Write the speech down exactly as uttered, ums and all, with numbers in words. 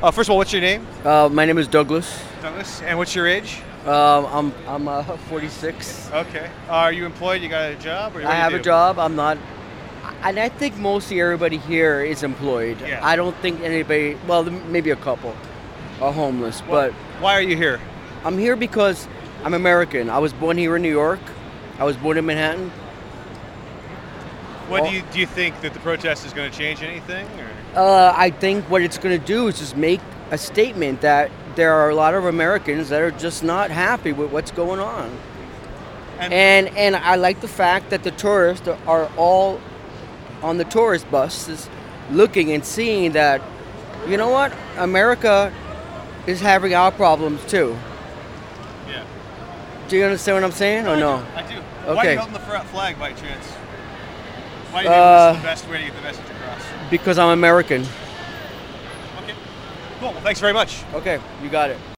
Uh, first of all, what's your name? Uh, my name is Douglas. Douglas. And what's your age? Um, I'm I'm uh, forty-six. Okay. Uh, are you employed? You got a job? Or what I do you have do? a job. I'm not, and I think mostly everybody here is employed. Yeah. I don't think anybody. Well, maybe a couple are homeless, Well, but why are you here? I'm here because I'm American. I was born here in New York. I was born in Manhattan. What Well- do you do? You think that the protest is going to change anything? Or? Uh, I think what it's going to do is just make a statement that there are a lot of Americans that are just not happy with what's going on. And, And and I like the fact that the tourists are all on the tourist buses looking and seeing that, you know what, America is having our problems too. yeah. Do you understand what I'm saying or no? I do. Why are Okay. you holding the fr- flag by chance? Why do you Uh, think this is the best way to get the message across? Because I'm American. Okay. Cool. Well, thanks very much. Okay, you got it.